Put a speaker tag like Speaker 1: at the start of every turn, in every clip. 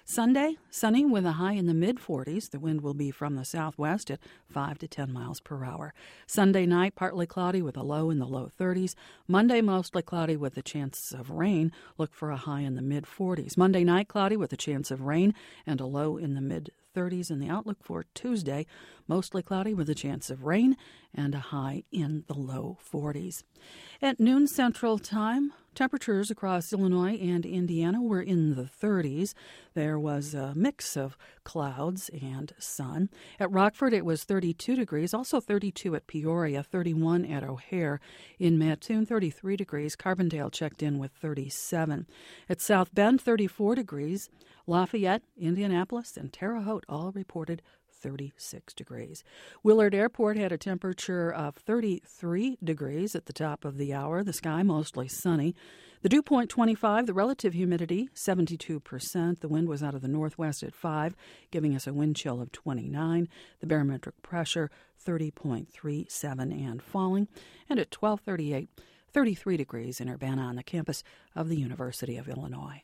Speaker 1: Sunday, sunny with a high in the mid-40s. The wind will be from the southwest at 5 to 10 miles per hour. Sunday night, partly cloudy with a low in the low 30s. Monday, mostly cloudy with a chance of rain. Look for a high in the mid-40s. Monday night, cloudy with a chance of rain and a low in the mid-30s. And the outlook for Tuesday, mostly cloudy with a chance of rain and a high in the low 40s. At noon Central Time, temperatures across Illinois and Indiana were in the 30s. There was a mix of clouds and sun. At Rockford, it was 32 degrees, also 32 at Peoria, 31 at O'Hare. In Mattoon, 33 degrees. Carbondale checked in with 37. At South Bend, 34 degrees. Lafayette, Indianapolis, and Terre Haute all reported 36 degrees. Willard Airport had a temperature of 33 degrees at the top of the hour. The sky mostly sunny. The dew point 25, the relative humidity 72%. The wind was out of the northwest at 5, giving us a wind chill of 29. The barometric pressure 30.37 and falling. And at 12:38, 33 degrees in Urbana on the campus of the University of Illinois.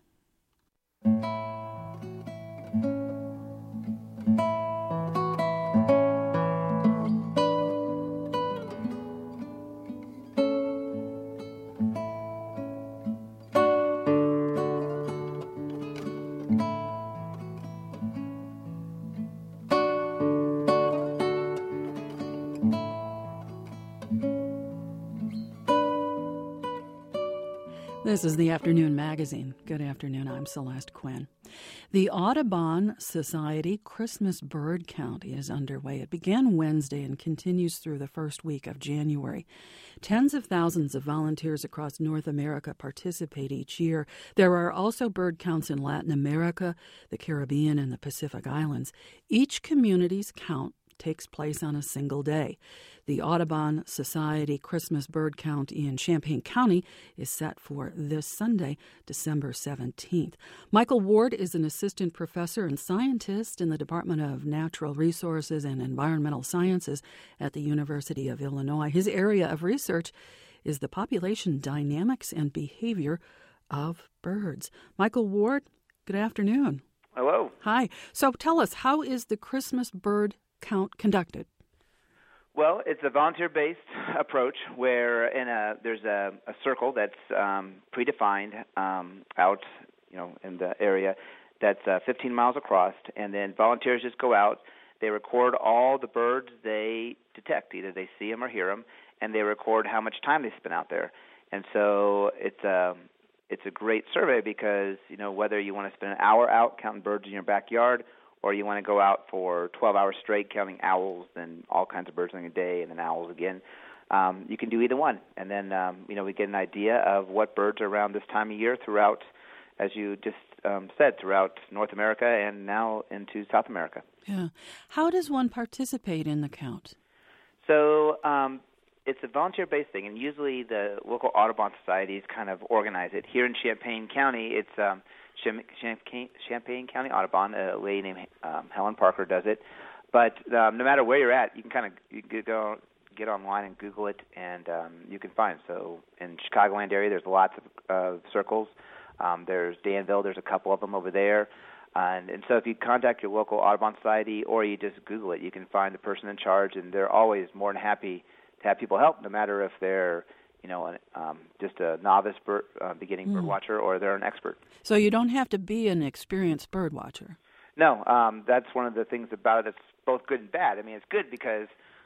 Speaker 1: This is the Afternoon Magazine. Good afternoon. I'm Celeste Quinn. The Audubon Society Christmas Bird Count is underway. It began Wednesday and continues through the first week of January. Tens of thousands of volunteers across North America participate each year. There are also bird counts in Latin America, the Caribbean, and the Pacific Islands. Each community's count takes place on a single day. The Audubon Society Christmas Bird Count in Champaign County is set for this Sunday, December 17th. Michael Ward is an assistant professor and scientist in the Department of Natural Resources and Environmental Sciences at the University of Illinois. His area of research is the population dynamics and behavior of birds. Michael Ward, good afternoon.
Speaker 2: Hello.
Speaker 1: Hi. So tell us, how is the Christmas bird count conducted?
Speaker 2: Well, it's a volunteer-based approach where there's a circle that's predefined out, in the area that's 15 miles across, and then volunteers just go out. They record all the birds they detect. Either they see them or hear them, and they record how much time they spend out there. And so it's a great survey because, whether you want to spend an hour out counting birds in your backyard or you want to go out for 12 hours straight counting owls and all kinds of birds in a day and then owls again, you can do either one. And then, we get an idea of what birds are around this time of year throughout, as you just said, throughout North America and now into South America.
Speaker 1: Yeah. How does one participate in the count?
Speaker 2: So it's a volunteer-based thing, and usually the local Audubon societies kind of organize it. Here in Champaign County, it's Champaign County Audubon, a lady named Helen Parker does it. But no matter where you're at, you can go get online and Google it, and you can find. So in Chicagoland area, there's lots of circles. There's Danville. There's a couple of them over there. And so if you contact your local Audubon society or you just Google it, you can find the person in charge, and they're always more than happy to have people help, no matter if they're just a novice beginning bird watcher or they're an expert.
Speaker 1: So you don't have to be an experienced bird watcher.
Speaker 2: No, that's one of the things about it that's both good and bad. I mean, it's good because,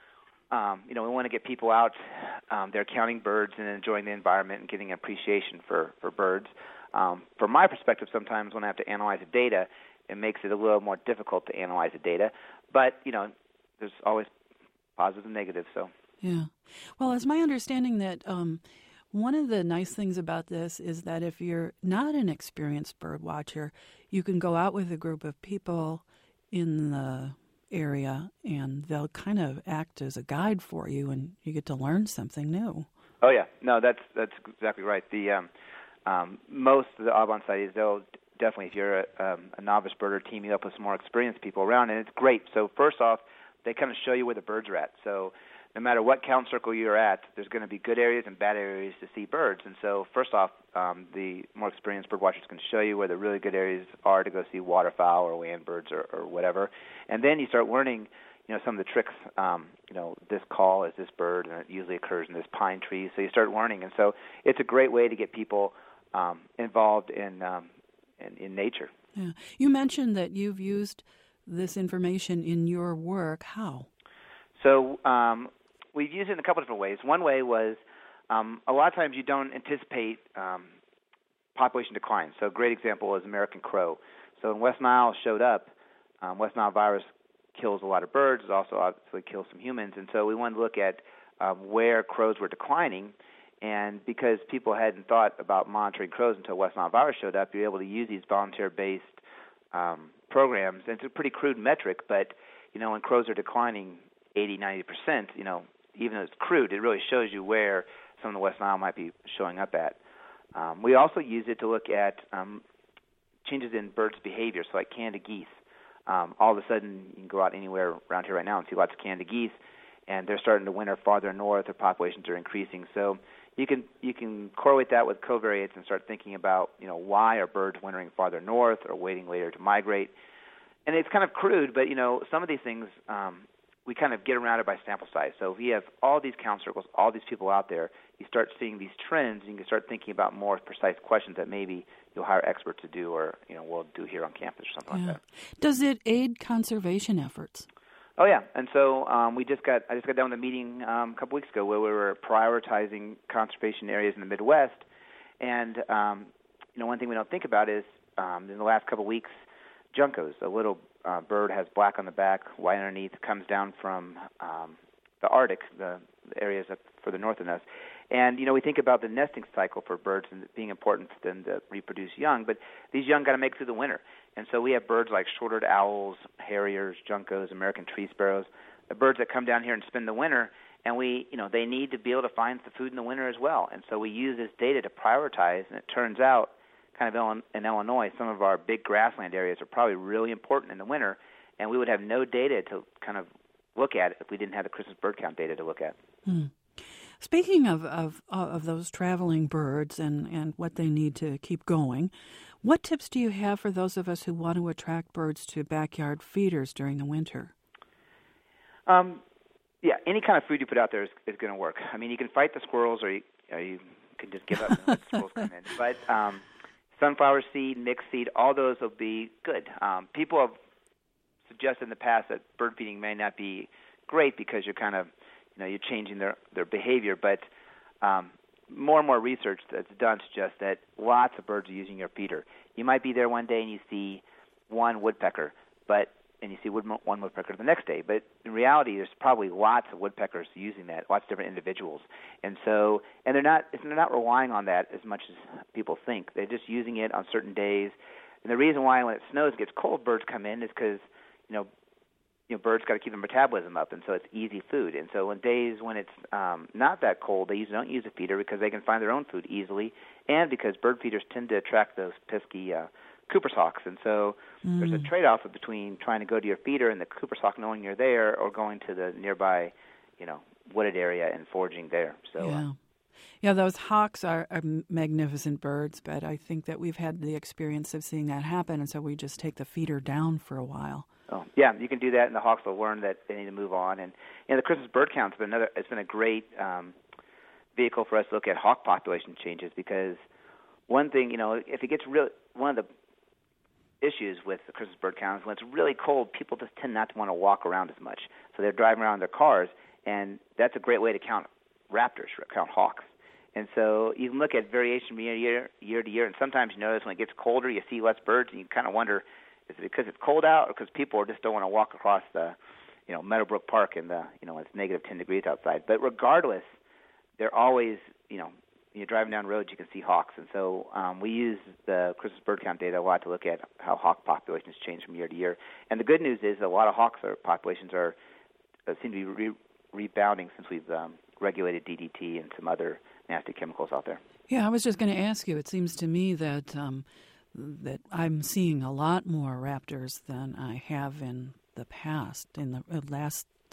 Speaker 2: we want to get people out. They're counting birds and enjoying the environment and getting appreciation for birds. From my perspective, sometimes when I have to analyze the data, it makes it a little more difficult to analyze the data. But, there's always positives and negatives, so.
Speaker 1: Yeah. Well, it's my understanding that one of the nice things about this is that if you're not an experienced bird watcher, you can go out with a group of people in the area and they'll kind of act as a guide for you and you get to learn something new.
Speaker 2: Oh, yeah. No, that's exactly right. The most of the Audubon societies, they'll definitely, if you're a novice birder, team you up with some more experienced people around, and it's great. So first off, they kind of show you where the birds are at. So no matter what count circle you're at, there's going to be good areas and bad areas to see birds. And so first off, the more experienced bird watchers can show you where the really good areas are to go see waterfowl or land birds or whatever. And then you start learning, some of the tricks. This call is this bird, and it usually occurs in this pine tree. So you start learning. And so it's a great way to get people involved in nature.
Speaker 1: Yeah. You mentioned that you've used this information in your work. How?
Speaker 2: So we've used it in a couple different ways. One way was a lot of times you don't anticipate population decline. So a great example is American crow. So when West Nile showed up, West Nile virus kills a lot of birds. It also obviously kills some humans. And so we wanted to look at where crows were declining. And because people hadn't thought about monitoring crows until West Nile virus showed up, you're able to use these volunteer-based programs. And it's a pretty crude metric, but, when crows are declining 80, 90%, even though it's crude, it really shows you where some of the West Nile might be showing up at. We also use it to look at changes in birds' behavior, so like Canada geese. All of a sudden, you can go out anywhere around here right now and see lots of Canada geese, and they're starting to winter farther north. Their populations are increasing. So you can correlate that with covariates and start thinking about, why are birds wintering farther north or waiting later to migrate. And it's kind of crude, but, some of these things we kind of get around it by sample size. So if you have all these count circles, all these people out there, you start seeing these trends, and you can start thinking about more precise questions that maybe you'll hire experts to do, or we'll do here on campus or something like that.
Speaker 1: Does it aid conservation efforts?
Speaker 2: Oh yeah, and so I just got done with a meeting a couple weeks ago where we were prioritizing conservation areas in the Midwest, and one thing we don't think about is in the last couple weeks, juncos, a little bird has black on the back, white underneath, comes down from the Arctic, the areas up further north than us. And, we think about the nesting cycle for birds and being important for them to reproduce young, but these young got to make it through the winter. And so we have birds like short-eared owls, harriers, juncos, American tree sparrows, the birds that come down here and spend the winter, and they need to be able to find the food in the winter as well. And so we use this data to prioritize, and it turns out kind of in Illinois, some of our big grassland areas are probably really important in the winter, and we would have no data to kind of look at if we didn't have the Christmas bird count data to look at.
Speaker 1: Speaking of those traveling birds and what they need to keep going, what tips do you have for those of us who want to attract birds to backyard feeders during the winter?
Speaker 2: Any kind of food you put out there is going to work. I mean, you can fight the squirrels, or you can just give up and let the squirrels come in. But sunflower seed, mixed seed, all those will be good. People have suggested in the past that bird feeding may not be great because you're kind of, you're changing their behavior. But more and more research that's done suggests that lots of birds are using your feeder. You might be there one day and you see one woodpecker, and you see one woodpecker the next day. But in reality, there's probably lots of woodpeckers using that, lots of different individuals. And they're not relying on that as much as people think. They're just using it on certain days. And the reason why when it snows and gets cold, birds come in is because, birds got to keep their metabolism up, and so it's easy food. And so on days when it's not that cold, they don't use a feeder because they can find their own food easily, and because bird feeders tend to attract those pesky Cooper's hawks. And so there's a trade-off between trying to go to your feeder and the Cooper's hawk knowing you're there, or going to the nearby, wooded area and foraging there. So.
Speaker 1: Yeah, those hawks are magnificent birds, but I think that we've had the experience of seeing that happen, and so we just take the feeder down for a while.
Speaker 2: Oh, yeah, you can do that, and the hawks will learn that they need to move on. And the Christmas bird count's it's been a great vehicle for us to look at hawk population changes, because one thing, if it gets one of the issues with the Christmas bird count is when it's really cold, people just tend not to want to walk around as much. So they're driving around in their cars, and that's a great way to count raptors, count hawks. And so you can look at variation from year to year, and sometimes you notice when it gets colder, you see less birds, and you kind of wonder, is it because it's cold out, or because people just don't want to walk across the, Meadowbrook Park in the, when it's negative 10 degrees outside. But regardless, they're always, you're driving down roads, you can see hawks. And so we use the Christmas bird count data a lot to look at how hawk populations change from year to year. And the good news is a lot of hawks populations seem to be rebounding since we've regulated DDT and some other nasty chemicals out there.
Speaker 1: Yeah, I was just going to ask you. It seems to me that that I'm seeing a lot more raptors than I have in the past, in the last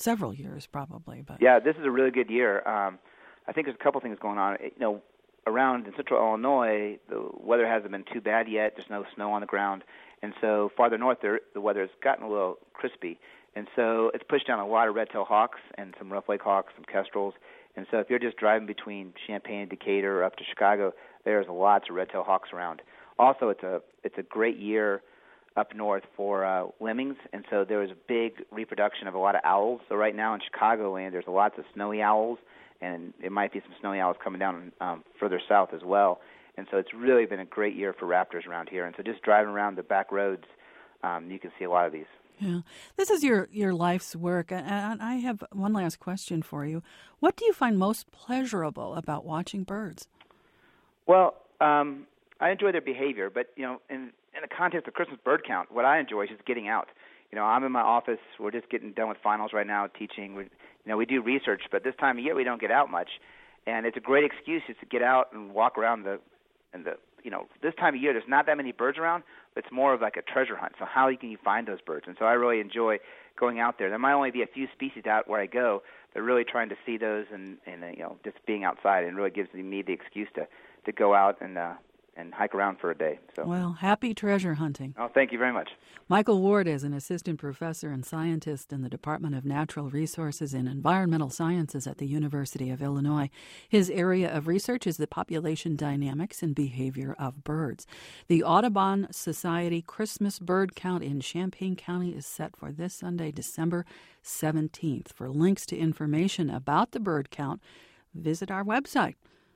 Speaker 1: several years probably. But
Speaker 2: yeah, this is a really good year. I think there's a couple things going on. Around in central Illinois, the weather hasn't been too bad yet. There's no snow on the ground. And so farther north, the weather has gotten a little crispy. And so it's pushed down a lot of red-tailed hawks and some rough-leg hawks, some kestrels. And so if you're just driving between Champaign and Decatur or up to Chicago, there's lots of red-tailed hawks around. Also, it's a great year up north for lemmings, and so there was a big reproduction of a lot of owls. So right now in Chicagoland, there's lots of snowy owls, and there might be some snowy owls coming down further south as well. And so it's really been a great year for raptors around here. And so just driving around the back roads, you can see a lot of these.
Speaker 1: Yeah. This is your life's work, and I have one last question for you. What do you find most pleasurable about watching birds?
Speaker 2: Well, I enjoy their behavior, but, in the context of Christmas bird count, what I enjoy is just getting out. I'm in my office. We're just getting done with finals right now, teaching. We do research, but this time of year we don't get out much, and it's a great excuse just to get out and walk around this time of year there's not that many birds around, but it's more of like a treasure hunt. So how can you find those birds? And so I really enjoy going out there. There might only be a few species out where I go, but really trying to see those and just being outside, and really gives me the excuse to go out and hike around for a day. So.
Speaker 1: Well, happy treasure hunting.
Speaker 2: Oh, thank you very much.
Speaker 1: Michael Ward is an assistant professor and scientist in the Department of Natural Resources and Environmental Sciences at the University of Illinois. His area of research is the population dynamics and behavior of birds. The Audubon Society Christmas bird count in Champaign County is set for this Sunday, December 17th. For links to information about the bird count, visit our website,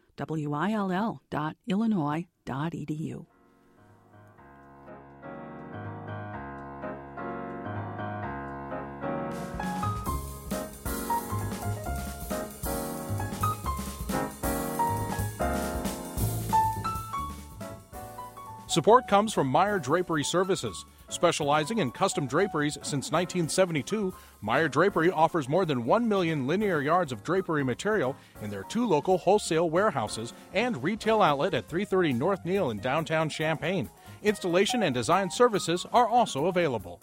Speaker 1: will.illinois.edu.
Speaker 3: Support comes from Meyer Drapery Services. Specializing in custom draperies since 1972, Meyer Drapery offers more than 1 million linear yards of drapery material in their 2 local wholesale warehouses and retail outlet at 330 North Neal in downtown Champaign. Installation and design services are also available.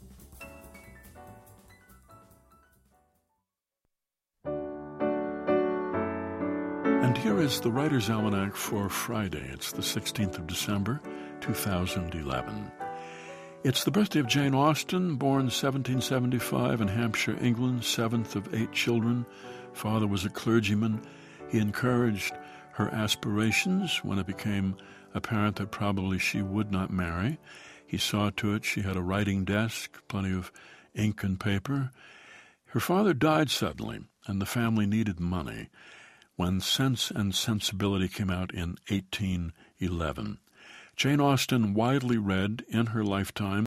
Speaker 4: And here is the Writer's Almanac for Friday. It's the 16th of December, 2011. It's the birthday of Jane Austen, born 1775 in Hampshire, England, 7th of 8 children. Father was a clergyman. He encouraged her aspirations when it became apparent that probably she would not marry. He saw to it she had a writing desk, plenty of ink and paper. Her father died suddenly, and the family needed money when Sense and Sensibility came out in 1811. Jane Austen, widely read in her lifetime,